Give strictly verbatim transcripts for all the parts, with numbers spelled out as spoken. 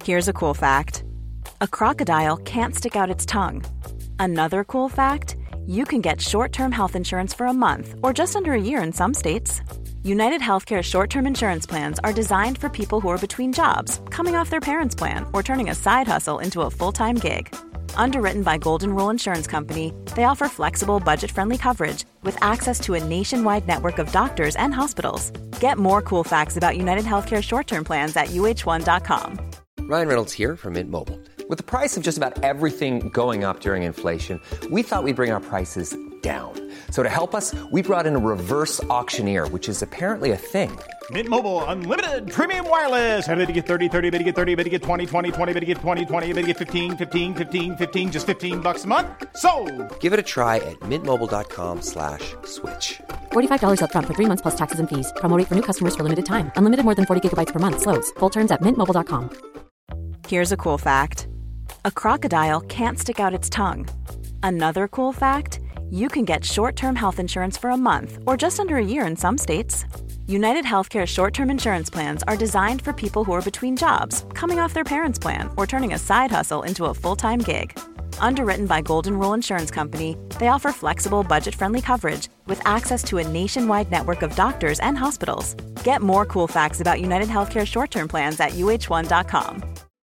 Here's a cool fact. A crocodile can't stick out its tongue. Another cool fact, you can get short-term health insurance for a month or just under a year in some states. United Healthcare short-term insurance plans are designed for people who are between jobs, coming off their parents' plan, or turning a side hustle into a full-time gig. Underwritten by Golden Rule Insurance Company, they offer flexible, budget-friendly coverage with access to a nationwide network of doctors and hospitals. Get more cool facts about United Healthcare short-term plans at U H one dot com. Ryan Reynolds here from Mint Mobile. With the price of just about everything going up during inflation, we thought we'd bring our prices down. So to help us, we brought in a reverse auctioneer, which is apparently a thing. Mint Mobile Unlimited Premium Wireless. How to get thirty, thirty, how to get thirty, how to get twenty, twenty, twenty, how to get twenty, twenty, how to get fifteen, fifteen, fifteen, fifteen, just fifteen bucks a month? Sold! Give it a try at mintmobile.com slash switch. forty-five dollars up front for three months plus taxes and fees. Promo rate for new customers for limited time. Unlimited more than forty gigabytes per month. Slows full terms at mint mobile dot com. Here's a cool fact. A crocodile can't stick out its tongue. Another cool fact, you can get short-term health insurance for a month or just under a year in some states. United Healthcare short-term insurance plans are designed for people who are between jobs, coming off their parents' plan, or turning a side hustle into a full-time gig. Underwritten by Golden Rule Insurance Company, they offer flexible, budget-friendly coverage with access to a nationwide network of doctors and hospitals. Get more cool facts about United Healthcare short-term plans at U H one dot com.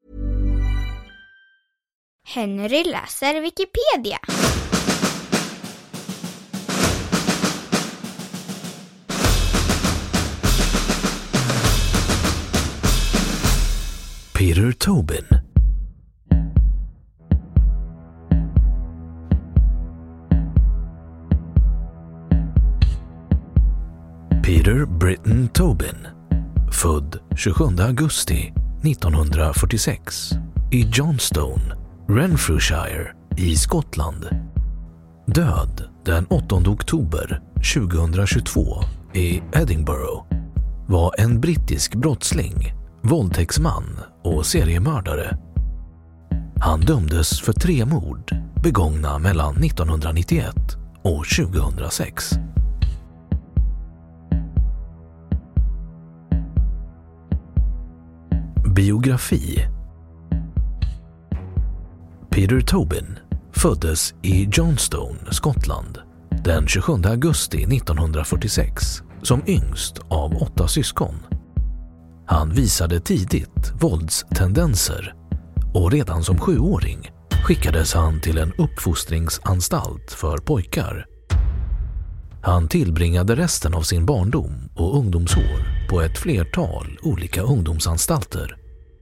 Henry läser Wikipedia. Peter Tobin. Peter Britton Tobin, född tjugosjunde augusti nittonhundrafyrtiosex i Johnstone, Renfrewshire i Skottland. Död den åttonde oktober tjugohundratjugotvå i Edinburgh, var en brittisk brottsling, våldtäktsman och seriemördare. Han dömdes för tre mord begångna mellan nittonhundranittioett och tjugohundrasex. Biografi. Peter Tobin föddes i Johnstone, Skottland den tjugosjunde augusti nittonhundrafyrtiosex som yngst av åtta syskon. Han visade tidigt våldstendenser och redan som sjuåring skickades han till en uppfostringsanstalt för pojkar. Han tillbringade resten av sin barndom och ungdomsår på ett flertal olika ungdomsanstalter.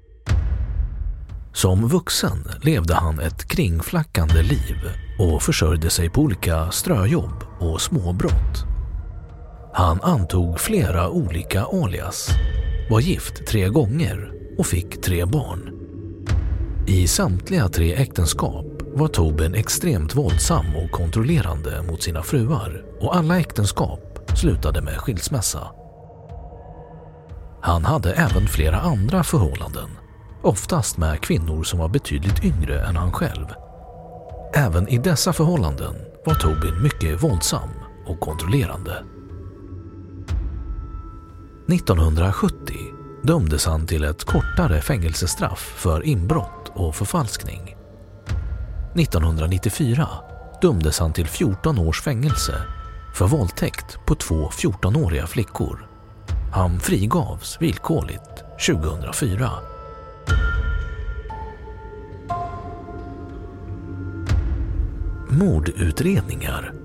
Som vuxen levde han ett kringflackande liv och försörjde sig på olika ströjobb och småbrott. Han antog flera olika alias, var gift tre gånger och fick tre barn. I samtliga tre äktenskap var Tobin extremt våldsam och kontrollerande mot sina fruar och alla äktenskap slutade med skilsmässa. Han hade även flera andra förhållanden, oftast med kvinnor som var betydligt yngre än han själv. Även i dessa förhållanden var Tobin mycket våldsam och kontrollerande. nittonhundrasjuttio dömdes han till ett kortare fängelsestraff för inbrott och förfalskning. nittonhundranittiofyra dömdes han till fjorton års fängelse för våldtäkt på två fjortonåriga flickor. Han frigavs villkorligt tjugohundrafyra. Mordutredningar.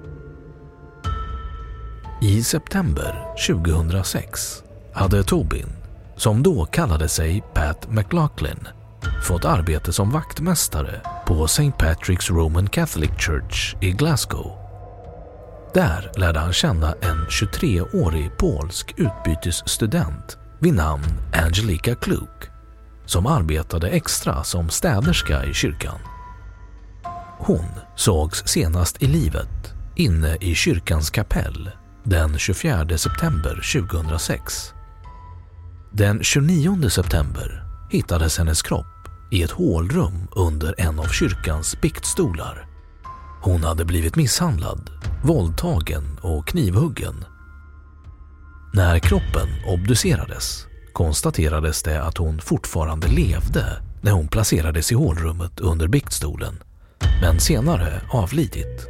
I september tjugohundrasex hade Tobin, som då kallade sig Pat McLaughlin, fått arbete som vaktmästare på Saint Patrick's Roman Catholic Church i Glasgow. Där lärde han känna en tjugotreårig polsk utbytesstudent vid namn Angelika Kluk, som arbetade extra som städerska i kyrkan. Hon sågs senast i livet inne i kyrkans kapell den tjugofjärde september tjugohundrasex. Den tjugonionde september hittades hennes kropp i ett hålrum under en av kyrkans biktstolar. Hon hade blivit misshandlad, våldtagen och knivhuggen. När kroppen obducerades konstaterades det att hon fortfarande levde när hon placerades i hålrummet under biktstolen, men senare avlidit.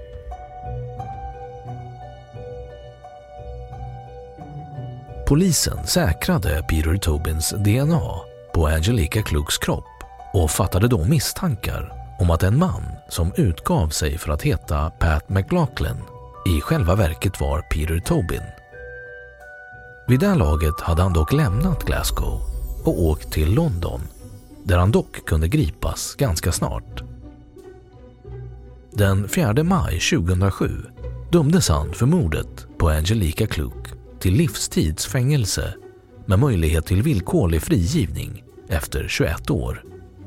Polisen säkrade Peter Tobins D N A på Angelica Klucks kropp och fattade då misstankar om att en man som utgav sig för att heta Pat McLaughlin i själva verket var Peter Tobin. Vid det laget hade han dock lämnat Glasgow och åkt till London, där han dock kunde gripas ganska snart. Den fjärde maj tjugohundrasju dömdes han för mordet på Angelica Kluck till livstidsfängelse med möjlighet till villkorlig frigivning efter tjugoett år.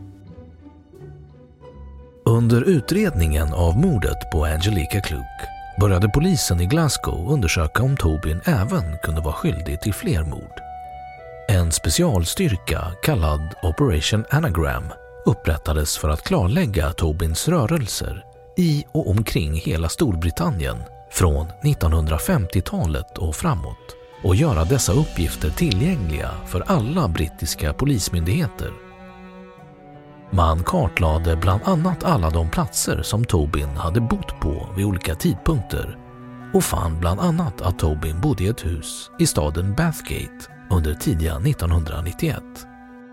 Under utredningen av mordet på Angelica Kluck började polisen i Glasgow undersöka om Tobin även kunde vara skyldig till fler mord. En specialstyrka kallad Operation Anagram upprättades för att klarlägga Tobins rörelser i och omkring hela Storbritannien från nittonhundrafemtiotalet och framåt och göra dessa uppgifter tillgängliga för alla brittiska polismyndigheter. Man kartlade bland annat alla de platser som Tobin hade bott på vid olika tidpunkter och fann bland annat att Tobin bodde i ett hus i staden Bathgate under tidiga nittonhundranittioett.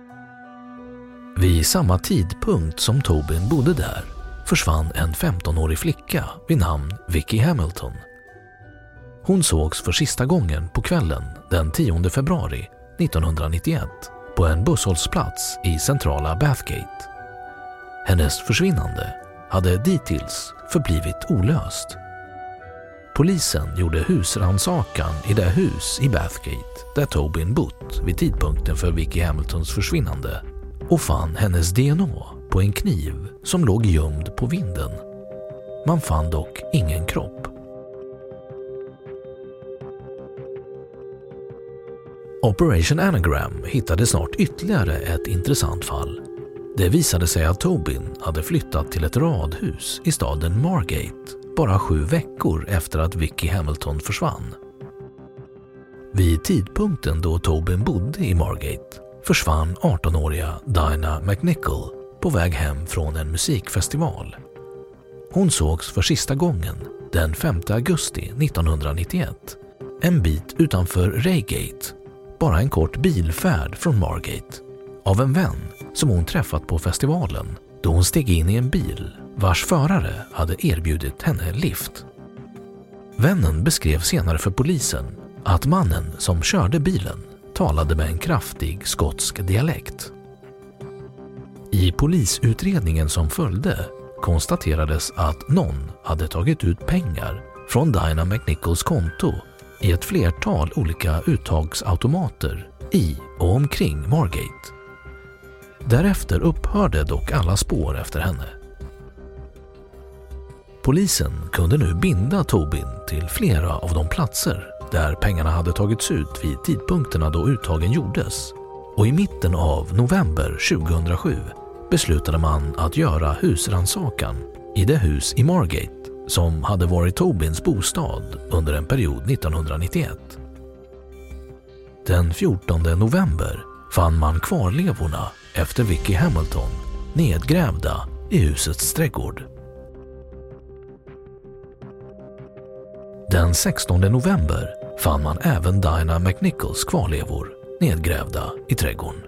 Vid samma tidpunkt som Tobin bodde där försvann en femtonårig flicka vid namn Vicky Hamilton. Hon sågs för sista gången på kvällen den tionde februari nittonhundranittioett på en busshållplats i centrala Bathgate. Hennes försvinnande hade dittills förblivit olöst. Polisen gjorde husrannsakan i det hus i Bathgate där Tobin bott vid tidpunkten för Vicky Hamiltons försvinnande och fann hennes D N A på en kniv som låg gömd på vinden. Man fann dock ingen kropp. Operation Anagram hittade snart ytterligare ett intressant fall. Det visade sig att Tobin hade flyttat till ett radhus i staden Margate bara sju veckor efter att Vicky Hamilton försvann. Vid tidpunkten då Tobin bodde i Margate försvann artonåriga Dinah McNichol på väg hem från en musikfestival. Hon sågs för sista gången den femte augusti nittonhundranittioett, en bit utanför Reigate, bara en kort bilfärd från Margate, av en vän som hon träffat på festivalen då hon steg in i en bil vars förare hade erbjudit henne lift. Vännen beskrev senare för polisen att mannen som körde bilen talade med en kraftig skotsk dialekt. I polisutredningen som följde konstaterades att någon hade tagit ut pengar från Dinah McNichols konto i ett flertal olika uttagsautomater i och omkring Margate. Därefter upphörde dock alla spår efter henne. Polisen kunde nu binda Tobin till flera av de platser där pengarna hade tagits ut vid tidpunkterna då uttagen gjordes, och i mitten av november tjugohundrasju beslutade man att göra husrannsakan i det hus i Margate som hade varit Tobins bostad under en period nittonhundranittioett. Den fjortonde november fann man kvarlevorna efter Vicky Hamilton nedgrävda i husets trädgård. Den sextonde november fann man även Dinah McNichols kvarlevor nedgrävda i trädgården.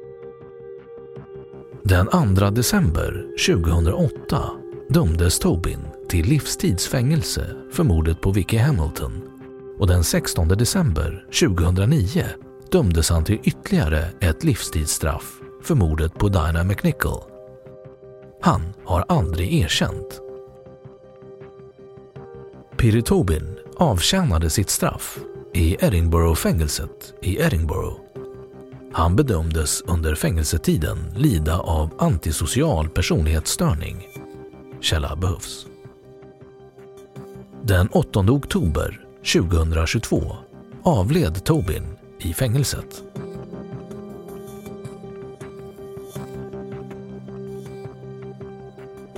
Den andra december tjugohundraåtta dömdes Tobin till livstidsfängelse för mordet på Vicky Hamilton, och den sextonde december tjugohundranio dömdes han till ytterligare ett livstidsstraff för mordet på Dinah McNichol. Han har aldrig erkänt. Peter Tobin avtjänade sitt straff i Edinburgh-fängelset i Edinburgh. Han bedömdes under fängelsetiden lida av antisocial personlighetsstörning. Källa behövs. Den åttonde oktober tjugohundratjugotvå avled Tobin i fängelset.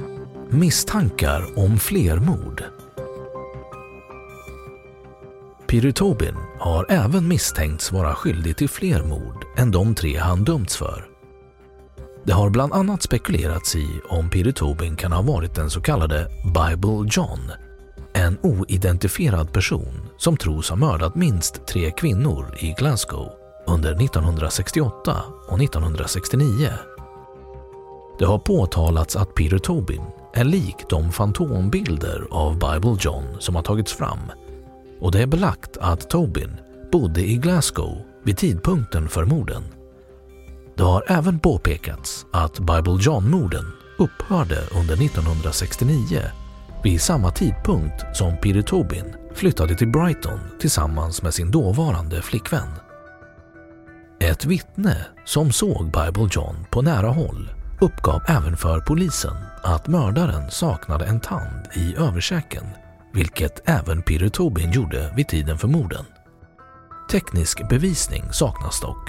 Misstankar om fler mord. Peter Tobin har även misstänkts vara skyldig till fler mord än de tre han dömts för. Det har bland annat spekulerats i om Peter Tobin kan ha varit den så kallade Bible John, en oidentifierad person som tros ha mördat minst tre kvinnor i Glasgow under nittonhundrasextioåtta och nittonhundrasextionio. Det har påtalats att Peter Tobin är lik de fantombilder av Bible John som har tagits fram, och det är belagt att Tobin bodde i Glasgow vid tidpunkten för morden. Det har även påpekats att Bible John-morden upphörde under nittonhundrasextionio vid samma tidpunkt som Peter Tobin flyttade till Brighton tillsammans med sin dåvarande flickvän. Ett vittne som såg Bible John på nära håll uppgav även för polisen att mördaren saknade en tand i överkäken, vilket även Peter Tobin gjorde vid tiden för morden. Teknisk bevisning saknas dock.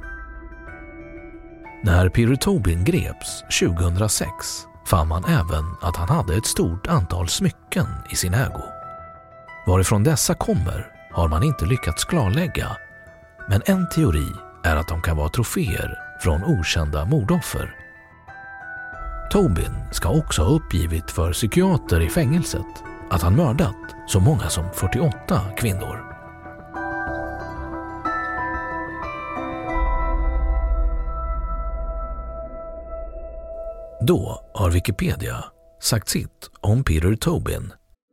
När Peter Tobin greps tjugohundrasex fann man även att han hade ett stort antal smycken i sin ägo. Varifrån dessa kommer har man inte lyckats klarlägga, men en teori är att de kan vara troféer från okända mordoffer. Tobin ska också ha uppgivit för psykiater i fängelset att han mördat så många som fyrtioåtta kvinnor. Då har Wikipedia sagt sitt om Peter Tobin.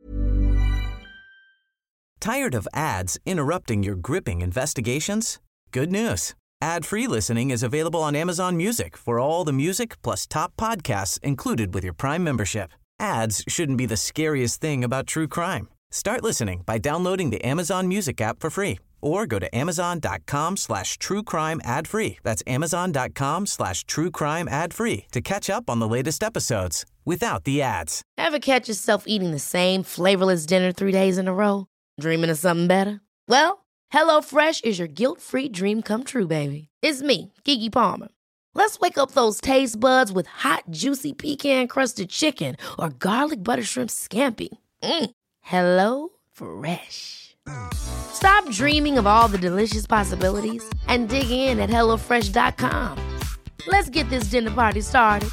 Tired of ads interrupting your gripping investigations? Good news. Ad-free listening is available on Amazon Music for all the music plus top podcasts included with your Prime membership. Ads shouldn't be the scariest thing about true crime. Start listening by downloading the Amazon Music app for free or go to amazon.com slash true crime ad free. That's amazon.com slash true crime ad free to catch up on the latest episodes without the ads. Ever catch yourself eating the same flavorless dinner three days in a row? Dreaming of something better? Well, HelloFresh is your guilt-free dream come true, baby. It's me, Keke Palmer. Let's wake up those taste buds with hot, juicy pecan-crusted chicken or garlic butter shrimp scampi. Mm. Hello Fresh. Stop dreaming of all the delicious possibilities and dig in at hello fresh dot com. Let's get this dinner party started.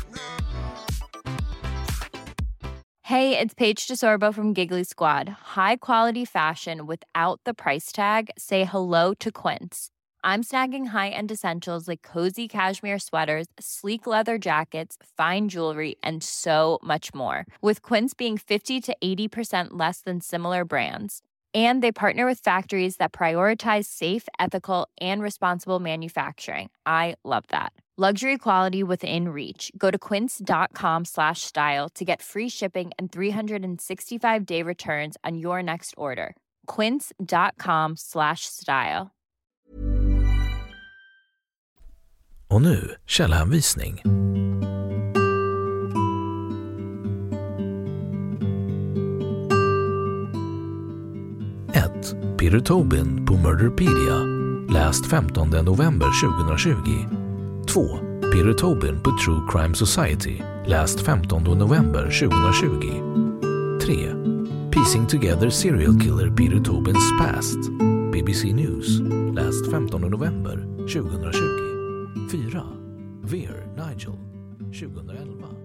Hey, it's Paige DeSorbo from Giggly Squad. High quality fashion without the price tag. Say hello to Quince. I'm snagging high-end essentials like cozy cashmere sweaters, sleek leather jackets, fine jewelry, and so much more. With Quince being fifty to eighty percent less than similar brands. And they partner with factories that prioritize safe, ethical, and responsible manufacturing. I love that. Luxury quality within reach. Go to quince.com slash style to get free shipping and three sixty-five day returns on your next order. Quince.com slash style. Och nu källhänvisning. ett. Peter Tobin på Murderpedia. Läst femtonde november tjugohundratjugo. två. Peter Tobin på True Crime Society. Läst femtonde november tjugohundratjugo. tre. Piecing Together Serial Killer Peter Tobin's Past. B B C News. Läst femtonde november tjugohundratjugo. fyra. Veer, Nigel. tjugohundraelva.